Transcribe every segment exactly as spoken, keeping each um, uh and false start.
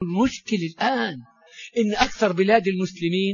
المشكل الآن إن أكثر بلاد المسلمين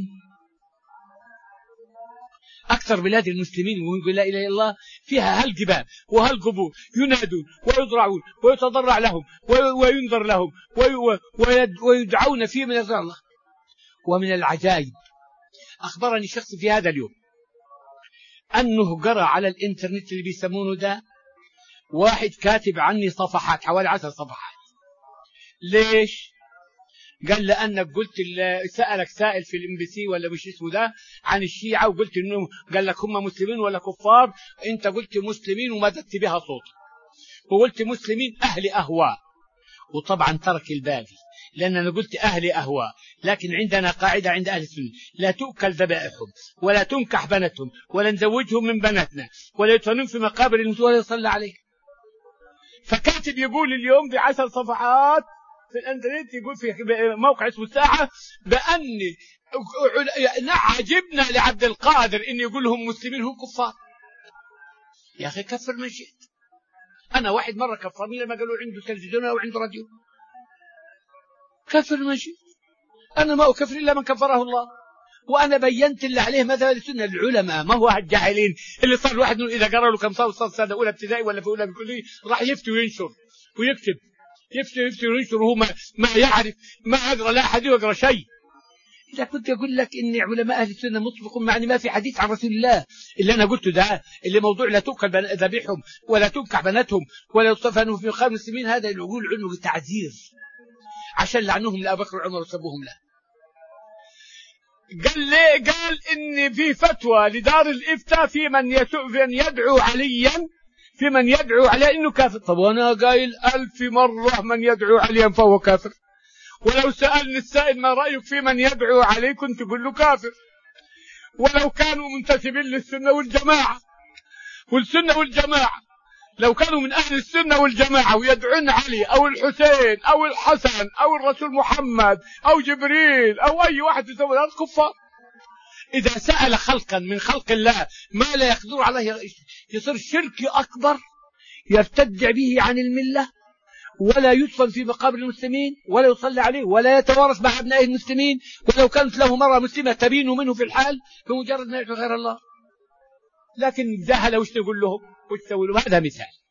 أكثر بلاد المسلمين ويقول لا إله إلا الله فيها هالجبال وهالقبور ينادون ويضرعون ويتضرع لهم وينذر لهم ويدعون فيه من الله. ومن العجائب أخبرني شخص في هذا اليوم أنه قرأ على الإنترنت اللي بيسمونه ده واحد كاتب عني صفحات حوالي عشر صفحات. ليش؟ قال لأنك قلت سألك سائل في الام بي سي ولا مش اسمه ده عن الشيعة وقلت إنه قال لك هم مسلمين ولا كفار. أنت قلت مسلمين ومددت بها صوت وقلت مسلمين أهل أهواء. وطبعا ترك الباقي لأن أنا قلت أهل أهواء. لكن عندنا قاعدة عند أهل السنة لا تؤكل ذبائحهم ولا تنكح بناتهم ولا نزوجهم من بناتنا ولا يدفنون في مقابر المسلمين ولا يصلى عليه. فكاتب يقول اليوم بعشر صفحات في الانترنت يقول في موقع اسمه الساحة بأن عجبنا لعبد القادر إن يقول لهم مسلمين هم كفار. يا أخي كفر من شئت. أنا واحد مرة كفرني لما قالوا عنده تلفزيون أو عنده راديو. كفر من شئت. أنا ما أكفر إلا من كفره الله. وأنا بينت اللي عليه مذهب السنة العلماء ما هو الجاهلين اللي صار واحد إذا قرأ له كم صار صار سنة أولى ابتدائي ولا في أولى بكلية راح يفتي وينشر ويكتب يفتي يفتي وينشر وهو ما, ما يعرف ما يقرأ لا حديث يقرأ شيء. إذا كنت أقول لك إن علماء أهل السنة مطلقون معني ما في حديث عن رسول الله اللي أنا قلته ده اللي موضوع لا تؤكل ذبيحهم ولا تنكح بناتهم ولا يصطفنوا في مقام المسلمين هذا يقول عنه تعزير عشان لعنهم لأبي بكر وعمر وسبوهم له. قال لي قال إن في فتوى لدار الإفتاء في من يدعو عليا في من يدعو عليه إنه كافر. طب وأنا قايل ألف مرة من يدعو عليا فهو كافر. ولو سألني السائل ما رأيك في من يدعو عليه كنت أقول له كافر. ولو كانوا منتسبين للسنة والجماعة والسنة والجماعة لو كانوا من أهل السنة والجماعة ويدعون علي أو الحسين أو الحسن أو الرسول محمد أو جبريل أو أي واحد يسوي هذا كفار. إذا سأل خلقا من خلق الله ما لا يقدر عليه يصير شرك أكبر يرتد به عن الملة ولا يدفن في مقابر المسلمين ولا يصلى عليه ولا يتوارث مع أبناء المسلمين ولو كانت له مرة مسلمة تبين منه في الحال بمجرد ما يدعو غير الله. لكن جهل وش تقول لهم وش تقول لهم. هذا مثال.